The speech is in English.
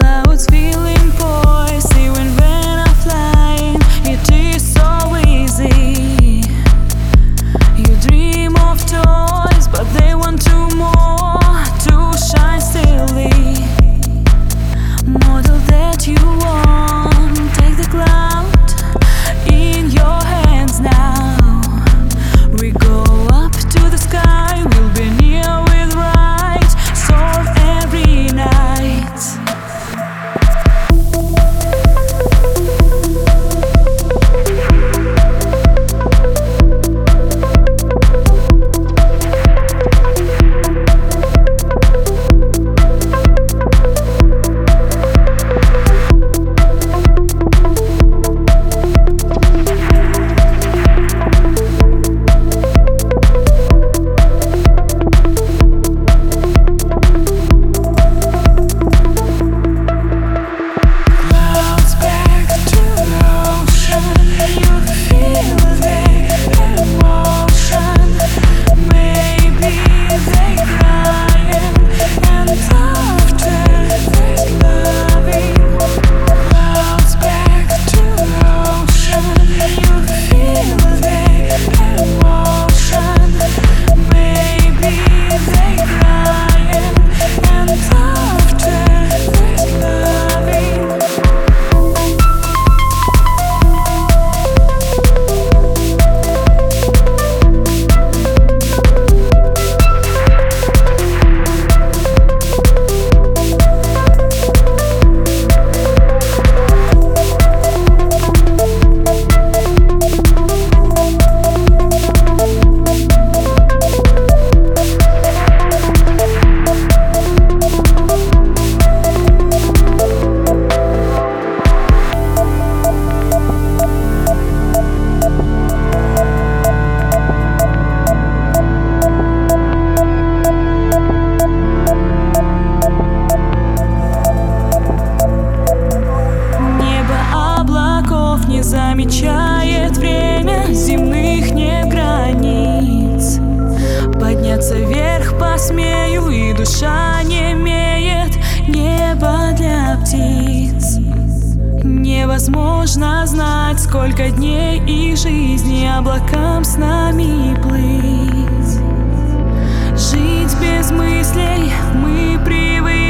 Clouds filling poise, even when I'm flying, it is so easy. You dream of toys, but they want two more to shine stilly. Model that you want, take the cloud in your hands now. We go up to the sky, we'll be near with right, soar every night. Замечает время земных не границ. Подняться вверх посмею, и душа не имеет небо для птиц. Невозможно знать, сколько дней и жизни облакам с нами плыть. Жить без мыслей мы привыкли.